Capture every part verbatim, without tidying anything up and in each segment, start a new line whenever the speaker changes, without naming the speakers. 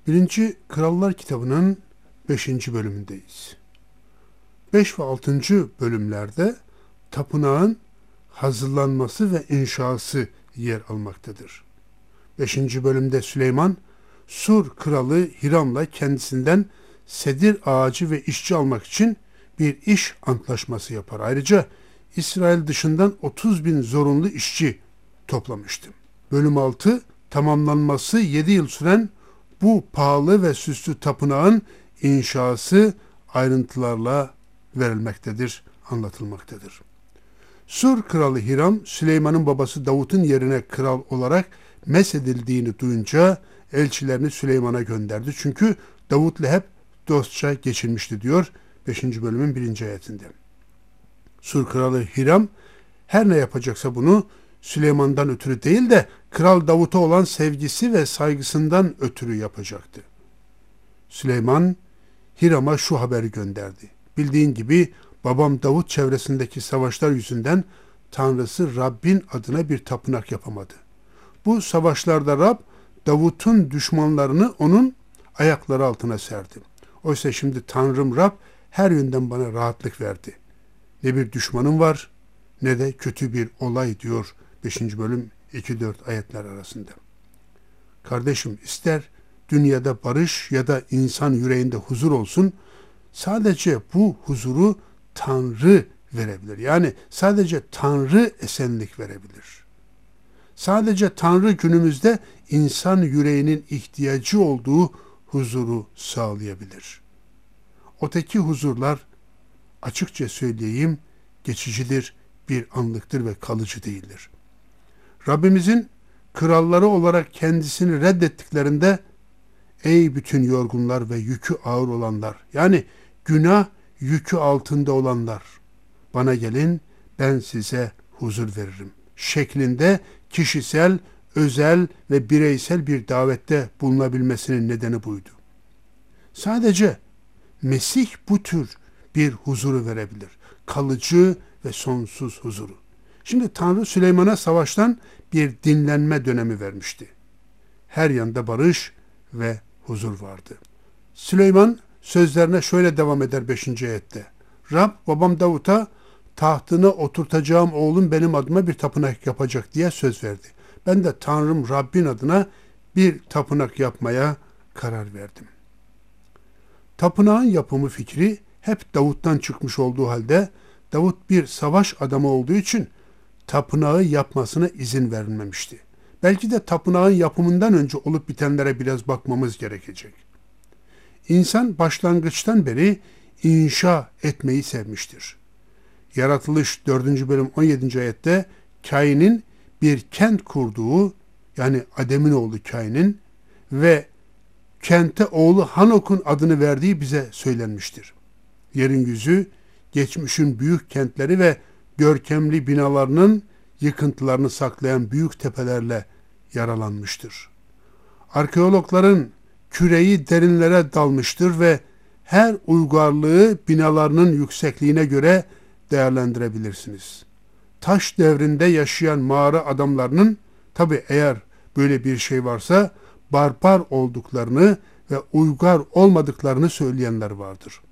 Birinci Krallar kitabının beşinci bölümündeyiz. beş ve altıncı bölümlerde tapınağın hazırlanması ve inşası yer almaktadır. beşinci bölümde Süleyman, Sur kralı Hiram'la kendisinden sedir ağacı ve işçi almak için bir iş antlaşması yapar. Ayrıca İsrail dışından otuz bin zorunlu işçi toplamıştı. Bölüm altı, tamamlanması yedi yıl süren bu pahalı ve süslü tapınağın inşası ayrıntılarla verilmektedir, anlatılmaktadır. Sur kralı Hiram, Süleyman'ın babası Davut'un yerine kral olarak mesedildiğini duyunca elçilerini Süleyman'a gönderdi. Çünkü Davut'la hep dostça geçirmişti diyor beşinci bölümün birinci ayetinde. Sur kralı Hiram her ne yapacaksa bunu Süleyman'dan ötürü değil de Kral Davut'a olan sevgisi ve saygısından ötürü yapacaktı. Süleyman Hiram'a şu haberi gönderdi. Bildiğin gibi babam Davut çevresindeki savaşlar yüzünden Tanrısı Rabbin adına bir tapınak yapamadı. Bu savaşlarda Rab Davut'un düşmanlarını onun ayakları altına serdi. Oysa şimdi Tanrım Rab her yönden bana rahatlık verdi. Ne bir düşmanım var ne de kötü bir olay diyor beşinci bölüm iki dört ayetler arasında. Kardeşim, ister dünyada barış ya da insan yüreğinde huzur olsun, sadece bu huzuru Tanrı verebilir. Yani sadece Tanrı esenlik verebilir. Sadece Tanrı günümüzde insan yüreğinin ihtiyacı olduğu huzuru sağlayabilir. Öteki huzurlar, açıkça söyleyeyim, geçicidir, bir anlıktır ve kalıcı değildir. Rabbimizin kralları olarak kendisini reddettiklerinde, ey bütün yorgunlar ve yükü ağır olanlar, yani günah yükü altında olanlar, bana gelin, ben size huzur veririm şeklinde kişisel, özel ve bireysel bir davette bulunabilmesinin nedeni buydu. Sadece Mesih bu tür bir huzuru verebilir. Kalıcı ve sonsuz huzuru. Şimdi Tanrı Süleyman'a savaştan bir dinlenme dönemi vermişti. Her yanda barış ve huzur vardı. Süleyman sözlerine şöyle devam eder beşinci ayette. Rab babam Davut'a tahtına oturtacağım oğlum benim adıma bir tapınak yapacak diye söz verdi. Ben de Tanrım Rabbin adına bir tapınak yapmaya karar verdim. Tapınağın yapımı fikri hep Davut'tan çıkmış olduğu halde Davut bir savaş adamı olduğu için tapınağı yapmasına izin verilmemişti. Belki de tapınağın yapımından önce olup bitenlere biraz bakmamız gerekecek. İnsan başlangıçtan beri inşa etmeyi sevmiştir. Yaratılış dördüncü bölüm on yedinci ayette Kain'in bir kent kurduğu, yani Adem'in oğlu Kain'in ve kente oğlu Hanok'un adını verdiği bize söylenmiştir. Yerin yüzü, geçmişin büyük kentleri ve görkemli binalarının yıkıntılarını saklayan büyük tepelerle yaralanmıştır. Arkeologların küreyi derinlere dalmıştır ve her uygarlığı binalarının yüksekliğine göre değerlendirebilirsiniz. Taş devrinde yaşayan mağara adamlarının, tabi eğer böyle bir şey varsa, barbar olduklarını ve uygar olmadıklarını söyleyenler vardır.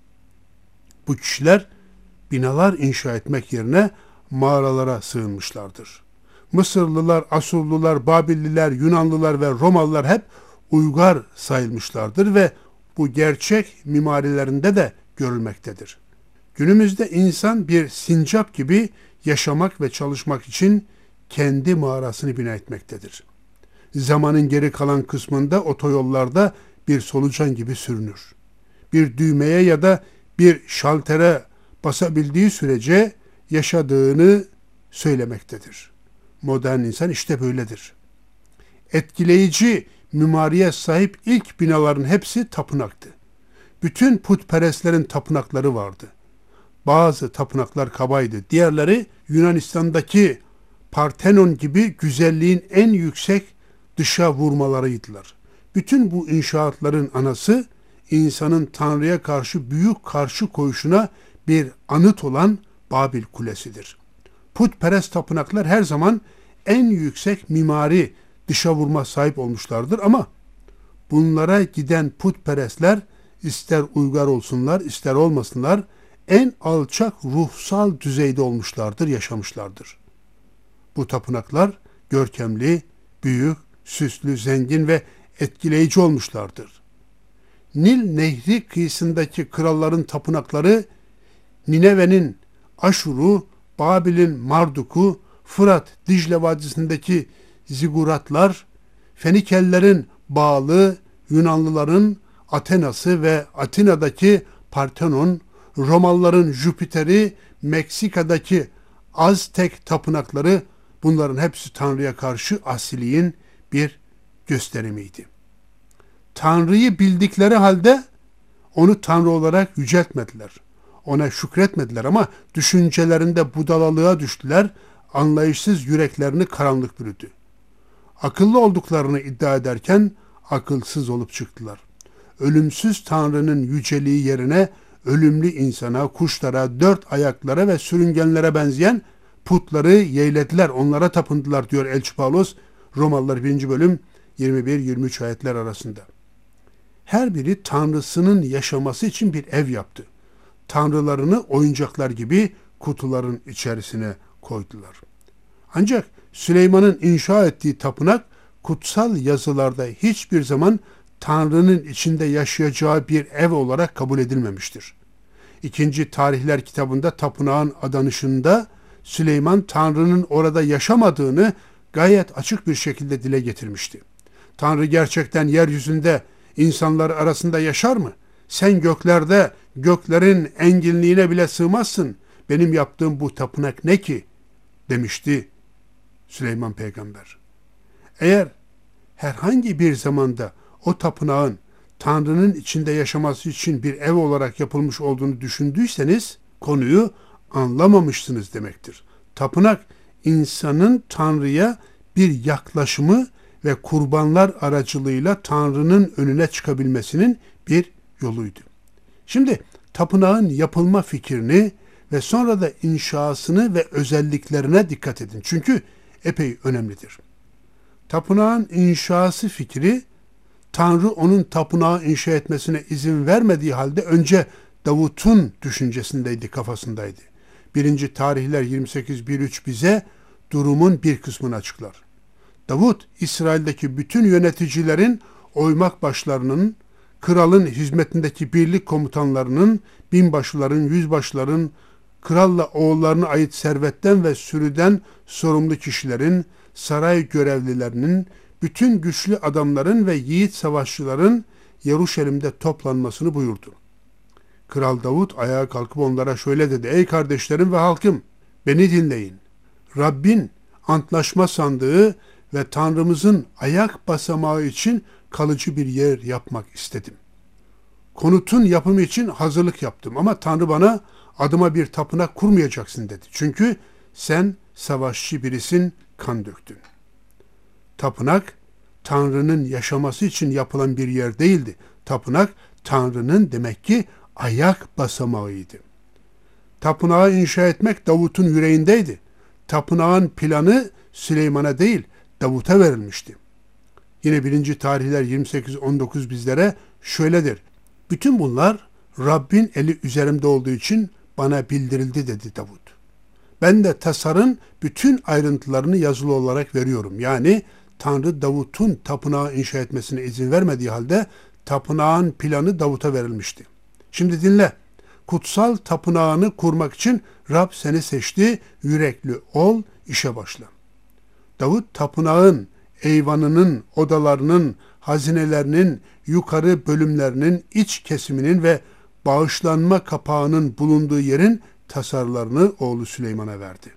Bu kişiler binalar inşa etmek yerine mağaralara sığınmışlardır. Mısırlılar, Asurlular, Babilliler, Yunanlılar ve Romalılar hep uygar sayılmışlardır ve bu gerçek mimarilerinde de görülmektedir. Günümüzde insan bir sincap gibi yaşamak ve çalışmak için kendi mağarasını bina etmektedir. Zamanın geri kalan kısmında otoyollarda bir solucan gibi sürünür. Bir düğmeye ya da bir şaltere basabildiği sürece yaşadığını söylemektedir. Modern insan işte böyledir. Etkileyici mimariye sahip ilk binaların hepsi tapınaktı. Bütün putperestlerin tapınakları vardı. Bazı tapınaklar kabaydı. Diğerleri Yunanistan'daki Parthenon gibi güzelliğin en yüksek dışa vurmalarıydılar. Bütün bu inşaatların anası insanın Tanrı'ya karşı büyük karşı koyuşuna bir anıt olan Babil Kulesi'dir. Putperest tapınaklar her zaman en yüksek mimari dışa vurma sahip olmuşlardır ama bunlara giden putperestler ister uygar olsunlar ister olmasınlar en alçak ruhsal düzeyde olmuşlardır, yaşamışlardır. Bu tapınaklar görkemli, büyük, süslü, zengin ve etkileyici olmuşlardır. Nil Nehri kıyısındaki kralların tapınakları Nineve'nin Aşur'u, Babil'in Marduk'u, Fırat, Dicle Vadisi'ndeki ziguratlar, Fenikelilerin Baal'ı, Yunanlıların Athena'sı ve Atina'daki Parthenon, Romalıların Jüpiter'i, Meksika'daki Aztek tapınakları, bunların hepsi Tanrı'ya karşı asiliğin bir gösterimiydi. Tanrı'yı bildikleri halde onu Tanrı olarak yüceltmediler. Ona şükretmediler ama düşüncelerinde budalalığa düştüler, anlayışsız yüreklerini karanlık bürüdü. Akıllı olduklarını iddia ederken akılsız olup çıktılar. Ölümsüz Tanrı'nın yüceliği yerine ölümlü insana, kuşlara, dört ayaklara ve sürüngenlere benzeyen putları yeğlediler, onlara tapındılar diyor Elçi Pavlos Romalılar birinci bölüm yirmi bir yirmi üç ayetler arasında. Her biri Tanrısının yaşaması için bir ev yaptı. Tanrılarını oyuncaklar gibi kutuların içerisine koydular. Ancak Süleyman'ın inşa ettiği tapınak kutsal yazılarda hiçbir zaman Tanrı'nın içinde yaşayacağı bir ev olarak kabul edilmemiştir. İkinci Tarihler kitabında tapınağın adanışında Süleyman Tanrı'nın orada yaşamadığını gayet açık bir şekilde dile getirmişti. Tanrı gerçekten yeryüzünde insanlar arasında yaşar mı? Sen göklerde, göklerin enginliğine bile sığmazsın. Benim yaptığım bu tapınak ne ki? Demişti Süleyman peygamber. Eğer herhangi bir zamanda o tapınağın Tanrı'nın içinde yaşaması için bir ev olarak yapılmış olduğunu düşündüyseniz konuyu anlamamışsınız demektir. Tapınak insanın Tanrı'ya bir yaklaşımı ve kurbanlar aracılığıyla Tanrı'nın önüne çıkabilmesinin bir yoluydu. Şimdi tapınağın yapılma fikrini ve sonra da inşasını ve özelliklerine dikkat edin. Çünkü epey önemlidir. Tapınağın inşası fikri, Tanrı onun tapınağı inşa etmesine izin vermediği halde önce Davut'un düşüncesindeydi, kafasındaydı. birinci Tarihler yirmi sekiz bir üç bize durumun bir kısmını açıklar. Davut, İsrail'deki bütün yöneticilerin, oymak başlarının, kralın hizmetindeki birlik komutanlarının, binbaşıların, yüzbaşıların, kralla oğullarına ait servetten ve sürüden sorumlu kişilerin, saray görevlilerinin, bütün güçlü adamların ve yiğit savaşçıların Yeruşalim'de toplanmasını buyurdu. Kral Davut ayağa kalkıp onlara şöyle dedi: Ey kardeşlerim ve halkım, beni dinleyin. Rabbin antlaşma sandığı ve Tanrımızın ayak basamağı için kalıcı bir yer yapmak istedim. Konutun yapımı için hazırlık yaptım ama Tanrı bana adıma bir tapınak kurmayacaksın dedi. Çünkü sen savaşçı birisin, kan döktün. Tapınak, Tanrı'nın yaşaması için yapılan bir yer değildi. Tapınak, Tanrı'nın demek ki ayak basamağıydı. Tapınağı inşa etmek Davut'un yüreğindeydi. Tapınağın planı Süleyman'a değil, Davut'a verilmişti. Yine birinci Tarihler yirmi sekiz on dokuz bizlere şöyledir: bütün bunlar Rabbin eli üzerimde olduğu için bana bildirildi dedi Davut. Ben de tasarın bütün ayrıntılarını yazılı olarak veriyorum. Yani Tanrı Davut'un tapınağı inşa etmesine izin vermediği halde tapınağın planı Davut'a verilmişti. Şimdi dinle. Kutsal tapınağını kurmak için Rab seni seçti, yürekli ol, işe başla. Davut tapınağın, eyvanının, odalarının, hazinelerinin, yukarı bölümlerinin, iç kesiminin ve bağışlanma kapağının bulunduğu yerin tasarılarını oğlu Süleyman'a verdi.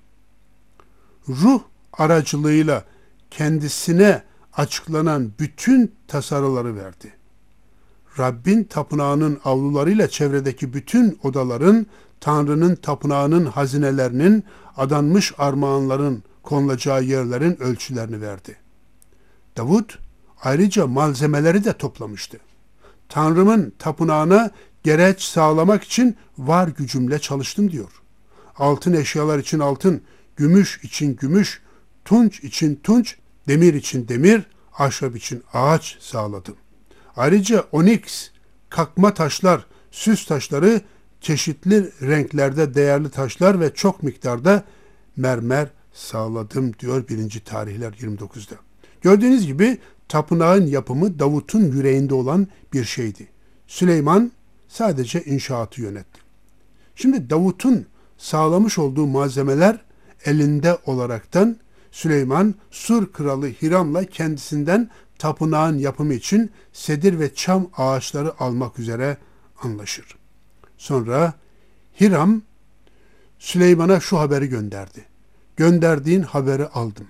Ruh aracılığıyla kendisine açıklanan bütün tasarıları verdi. Rabbin tapınağının avlularıyla çevredeki bütün odaların, Tanrı'nın tapınağının hazinelerinin, adanmış armağanların konulacağı yerlerin ölçülerini verdi. Davut ayrıca malzemeleri de toplamıştı. Tanrımın tapınağına gereç sağlamak için var gücümle çalıştım diyor. Altın eşyalar için altın, gümüş için gümüş, tunç için tunç, demir için demir, ahşap için ağaç sağladım. Ayrıca oniks, kakma taşlar, süs taşları, çeşitli renklerde değerli taşlar ve çok miktarda mermer sağladım diyor birinci Tarihler yirmi dokuzda. Gördüğünüz gibi tapınağın yapımı Davut'un yüreğinde olan bir şeydi. Süleyman sadece inşaatı yönetti. Şimdi Davut'un sağlamış olduğu malzemeler elinde olaraktan Süleyman Sur kralı Hiram'la kendisinden tapınağın yapımı için sedir ve çam ağaçları almak üzere anlaşır. Sonra Hiram Süleyman'a şu haberi gönderdi. Gönderdiğin haberi aldım.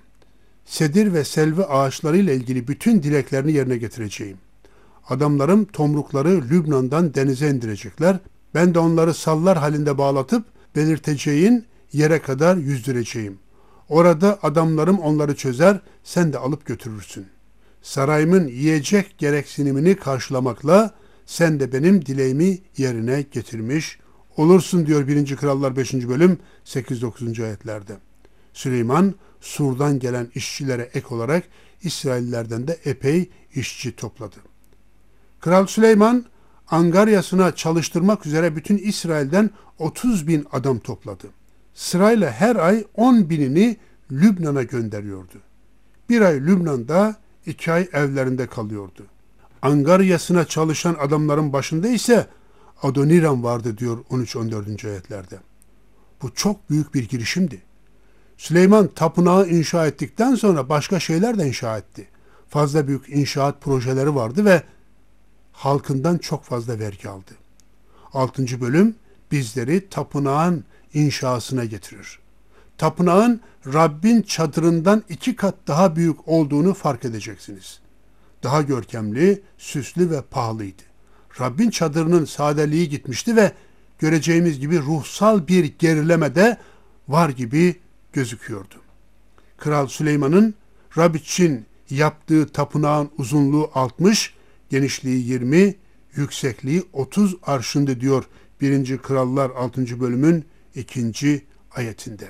Sedir ve selvi ağaçlarıyla ilgili bütün dileklerini yerine getireceğim. Adamlarım tomrukları Lübnan'dan denize indirecekler. Ben de onları sallar halinde bağlatıp belirteceğin yere kadar yüzdüreceğim. Orada adamlarım onları çözer, sen de alıp götürürsün. Sarayımın yiyecek gereksinimini karşılamakla sen de benim dileğimi yerine getirmiş olursun diyor birinci Krallar beşinci bölüm sekiz dokuzuncu ayetlerde. Süleyman Sur'dan gelen işçilere ek olarak İsraillilerden de epey işçi topladı. Kral Süleyman angaryasına çalıştırmak üzere bütün İsrail'den otuz bin adam topladı. Sırayla her ay on binini Lübnan'a gönderiyordu. Bir ay Lübnan'da, iki ay evlerinde kalıyordu. Angaryasına çalışan adamların başında ise Adoniram vardı diyor on üç on dördüncü ayetlerde. Bu çok büyük bir girişimdi. Süleyman tapınağı inşa ettikten sonra başka şeyler de inşa etti. Fazla büyük inşaat projeleri vardı ve halkından çok fazla vergi aldı. altıncı bölüm bizleri tapınağın inşasına getirir. Tapınağın Rabbin çadırından iki kat daha büyük olduğunu fark edeceksiniz. Daha görkemli, süslü ve pahalıydı. Rabbin çadırının sadeliği gitmişti ve göreceğimiz gibi ruhsal bir gerileme de var gibi gözüküyordu. Kral Süleyman'ın Rab için yaptığı tapınağın uzunluğu altmış, genişliği yirmi, yüksekliği otuz arşındı diyor birinci Krallar altıncı bölümün ikinci ayetinde.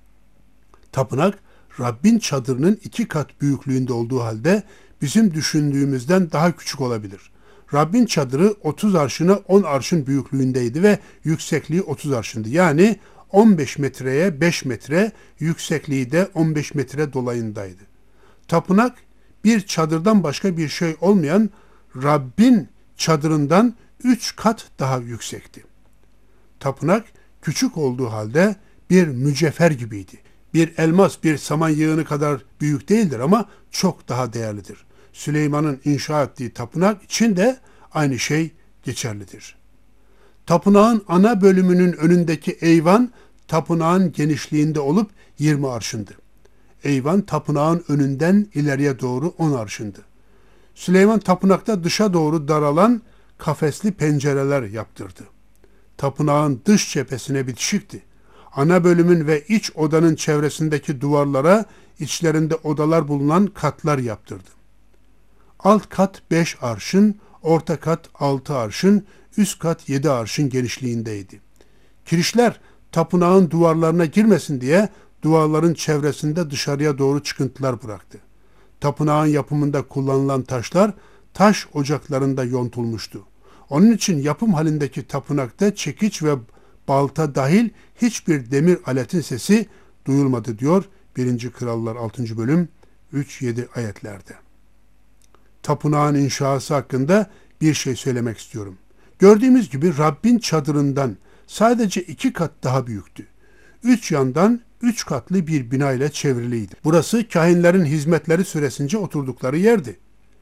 Tapınak Rabbin çadırının iki kat büyüklüğünde olduğu halde bizim düşündüğümüzden daha küçük olabilir. Rabbin çadırı otuz arşına on arşın büyüklüğündeydi ve yüksekliği otuz arşındı. Yani on beş metreye beş metre, yüksekliği de on beş metre dolayındaydı. Tapınak bir çadırdan başka bir şey olmayan Rabbin çadırından üç kat daha yüksekti. Tapınak küçük olduğu halde bir mücevher gibiydi. Bir elmas, bir saman yığını kadar büyük değildir ama çok daha değerlidir. Süleyman'ın inşa ettiği tapınak için de aynı şey geçerlidir. Tapınağın ana bölümünün önündeki eyvan, tapınağın genişliğinde olup yirmi arşındı. Eyvan, tapınağın önünden ileriye doğru on arşındı. Süleyman tapınakta dışa doğru daralan kafesli pencereler yaptırdı. Tapınağın dış cephesine bitişikti. Ana bölümün ve iç odanın çevresindeki duvarlara içlerinde odalar bulunan katlar yaptırdı. Alt kat beş arşın, orta kat altı arşın, üst kat yedi arşın genişliğindeydi. Kirişler tapınağın duvarlarına girmesin diye duvarların çevresinde dışarıya doğru çıkıntılar bıraktı. Tapınağın yapımında kullanılan taşlar taş ocaklarında yontulmuştu. Onun için yapım halindeki tapınakta çekiç ve balta dahil hiçbir demir aletin sesi duyulmadı diyor birinci Krallar altıncı bölüm üç yedi ayetlerde. Tapınağın inşası hakkında bir şey söylemek istiyorum. Gördüğümüz gibi Rabbin çadırından sadece iki kat daha büyüktü. Üç yandan üç katlı bir bina ile çevriliydi. Burası kahinlerin hizmetleri süresince oturdukları yerdi.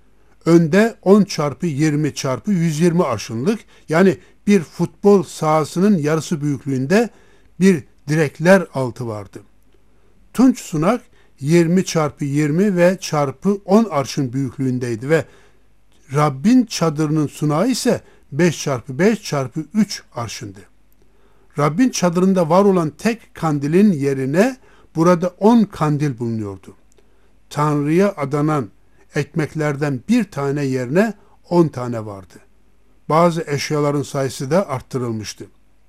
Önde on çarpı yirmi çarpı yüz yirmi arşınlık, yani bir futbol sahasının yarısı büyüklüğünde bir direkler altı vardı. Tunç sunak yirmi çarpı yirmi ve çarpı on arşın büyüklüğündeydi ve Rabbin çadırının sunağı ise beş çarpı beş çarpı üç arşındı. Rabbin çadırında var olan tek kandilin yerine burada on kandil bulunuyordu. Tanrı'ya adanan ekmeklerden bir tane yerine on tane vardı. Bazı eşyaların sayısı da arttırılmıştı.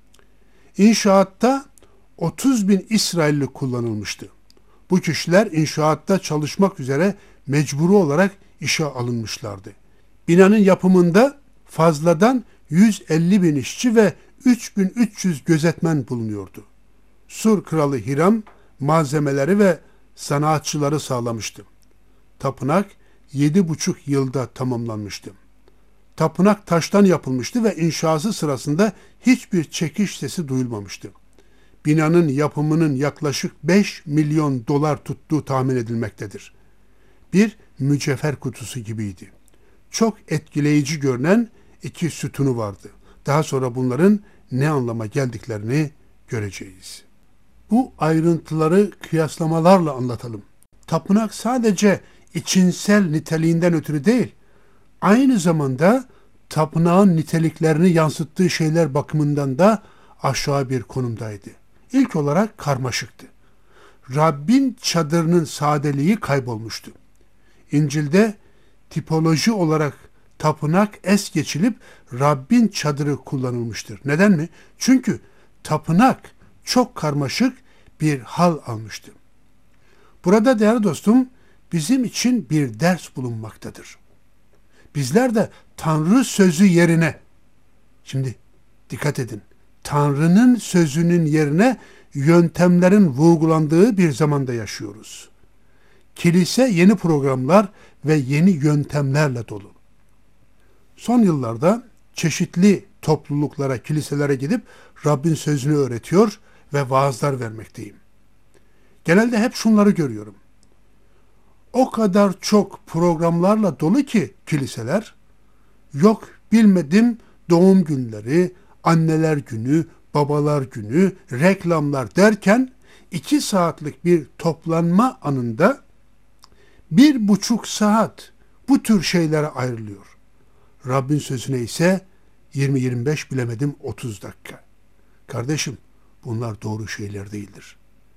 İnşaatta otuz bin İsrailli kullanılmıştı. Bu kişiler inşaatta çalışmak üzere mecburi olarak işe alınmışlardı. Binanın yapımında fazladan yüz elli bin işçi ve üç bin üç yüz gözetmen bulunuyordu. Sur kralı Hiram malzemeleri ve sanatçıları sağlamıştı. Tapınak yedi buçuk yılda tamamlanmıştı. Tapınak taştan yapılmıştı ve inşası sırasında hiçbir çekiş sesi duyulmamıştı. Binanın yapımının yaklaşık beş milyon dolar tuttuğu tahmin edilmektedir. Bir mücevher kutusu gibiydi. Çok etkileyici görünen iki sütunu vardı. Daha sonra bunların ne anlama geldiklerini göreceğiz. Bu ayrıntıları kıyaslamalarla anlatalım. Tapınak sadece içinsel niteliğinden ötürü değil, aynı zamanda tapınağın niteliklerini yansıttığı şeyler bakımından da aşağı bir konumdaydı. İlk olarak karmaşıktı. Rabbin çadırının sadeliği kaybolmuştu. İncil'de tipoloji olarak tapınak es geçilip Rabbin çadırı kullanılmıştır. Neden mi? Çünkü tapınak çok karmaşık bir hal almıştı. Burada değerli dostum, bizim için bir ders bulunmaktadır. Bizler de Tanrı sözü yerine, şimdi dikkat edin, Tanrı'nın sözünün yerine yöntemlerin vurgulandığı bir zamanda yaşıyoruz. Kilise yeni programlar ve yeni yöntemlerle dolu. Son yıllarda çeşitli topluluklara, kiliselere gidip Rabbin sözünü öğretiyor ve vaazlar vermekteyim. Genelde hep şunları görüyorum. O kadar çok programlarla dolu ki kiliseler, yok bilmedim doğum günleri, anneler günü, babalar günü, reklamlar derken iki saatlik bir toplanma anında bir buçuk saat bu tür şeylere ayrılıyor. Rabbin sözüne ise yirmi yirmi beş bilemedim otuz dakika. Kardeşim, bunlar doğru şeyler değildir.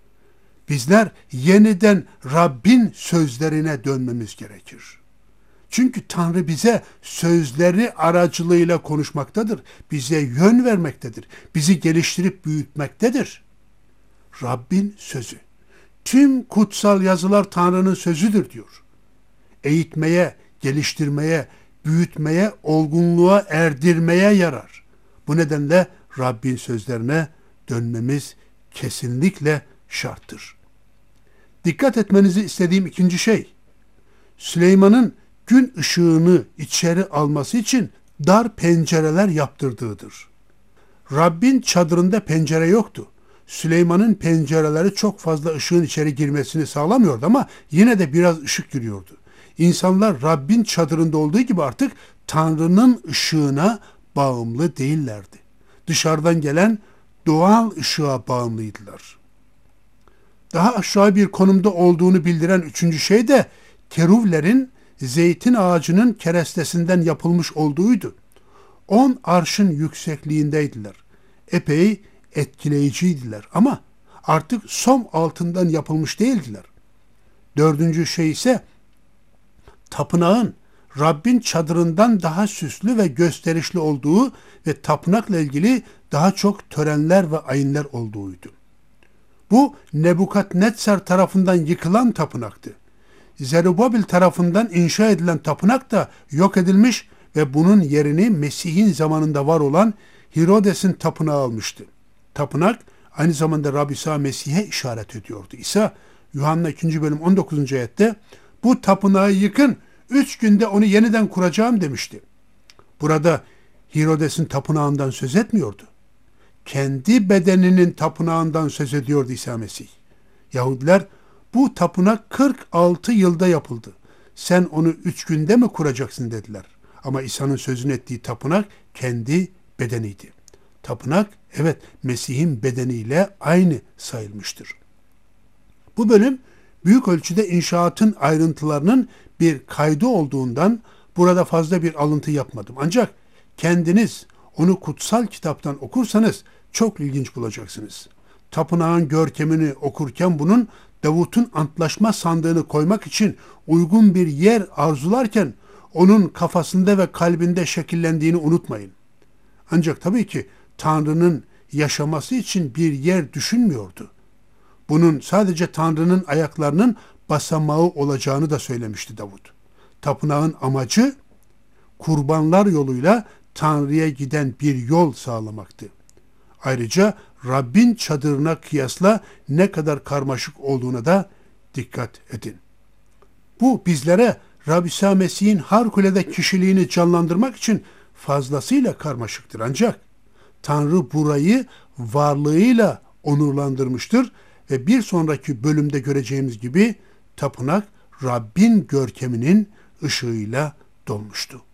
Bizler yeniden Rabbin sözlerine dönmemiz gerekir. Çünkü Tanrı bize sözleri aracılığıyla konuşmaktadır. Bize yön vermektedir. Bizi geliştirip büyütmektedir. Rabbin sözü. Tüm kutsal yazılar Tanrı'nın sözüdür diyor. Eğitmeye, geliştirmeye, büyütmeye, olgunluğa erdirmeye yarar. Bu nedenle Rabbin sözlerine dönmemiz kesinlikle şarttır. Dikkat etmenizi istediğim ikinci şey, Süleyman'ın gün ışığını içeri alması için dar pencereler yaptırdığıdır. Rabbin çadırında pencere yoktu. Süleyman'ın pencereleri çok fazla ışığın içeri girmesini sağlamıyordu ama yine de biraz ışık giriyordu. İnsanlar Rabbin çadırında olduğu gibi artık Tanrı'nın ışığına bağımlı değillerdi. Dışarıdan gelen doğal ışığa bağımlıydılar. Daha aşağı bir konumda olduğunu bildiren üçüncü şey de keruvlerin zeytin ağacının kerestesinden yapılmış olduğuydu. On arşın yüksekliğindeydiler. Epey etkileyiciydiler ama artık som altından yapılmış değildiler. Dördüncü şey ise tapınağın Rabbin çadırından daha süslü ve gösterişli olduğu ve tapınakla ilgili daha çok törenler ve ayinler olduğuydu. Bu Nebukadnezar tarafından yıkılan tapınaktı. Zerubabil tarafından inşa edilen tapınak da yok edilmiş ve bunun yerini Mesih'in zamanında var olan Hirodes'in tapınağı almıştı. Tapınak aynı zamanda Rab İsa Mesih'e işaret ediyordu. İsa Yuhanna ikinci bölüm on dokuzuncu ayette bu tapınağı yıkın, üç günde onu yeniden kuracağım demişti. Burada Hirodes'in tapınağından söz etmiyordu. Kendi bedeninin tapınağından söz ediyordu İsa Mesih. Yahudiler bu tapınak kırk altı yılda yapıldı. Sen onu üç günde mi kuracaksın dediler. Ama İsa'nın sözünü ettiği tapınak kendi bedeniydi. Tapınak evet Mesih'in bedeniyle aynı sayılmıştır. Bu bölüm büyük ölçüde inşaatın ayrıntılarının bir kaydı olduğundan burada fazla bir alıntı yapmadım. Ancak kendiniz onu kutsal kitaptan okursanız çok ilginç bulacaksınız. Tapınağın görkemini okurken bunun Davut'un antlaşma sandığını koymak için uygun bir yer arzularken onun kafasında ve kalbinde şekillendiğini unutmayın. Ancak tabii ki Tanrı'nın yaşaması için bir yer düşünmüyordu. Bunun sadece Tanrı'nın ayaklarının basamağı olacağını da söylemişti Davut. Tapınağın amacı kurbanlar yoluyla Tanrı'ya giden bir yol sağlamaktı. Ayrıca Rabbin çadırına kıyasla ne kadar karmaşık olduğuna da dikkat edin. Bu bizlere Rab İsa Mesih'in harikulade kişiliğini canlandırmak için fazlasıyla karmaşıktır. Ancak Tanrı burayı varlığıyla onurlandırmıştır ve bir sonraki bölümde göreceğimiz gibi tapınak Rabbin görkeminin ışığıyla dolmuştu.